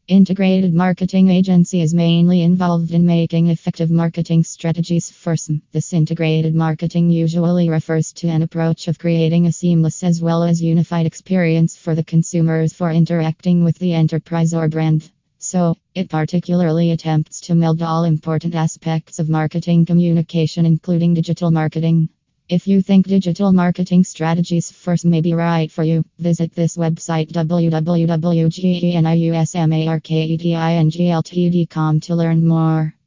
Integrated marketing agency is mainly involved in making effective marketing strategies for some. This integrated marketing usually refers to an approach of creating a seamless as well as unified experience for the consumers for interacting with the enterprise or brand. So, it particularly attempts to meld all important aspects of marketing communication, including digital marketing. If you think digital marketing strategies first may be right for you, visit this website www.geniusmarketing.com to learn more.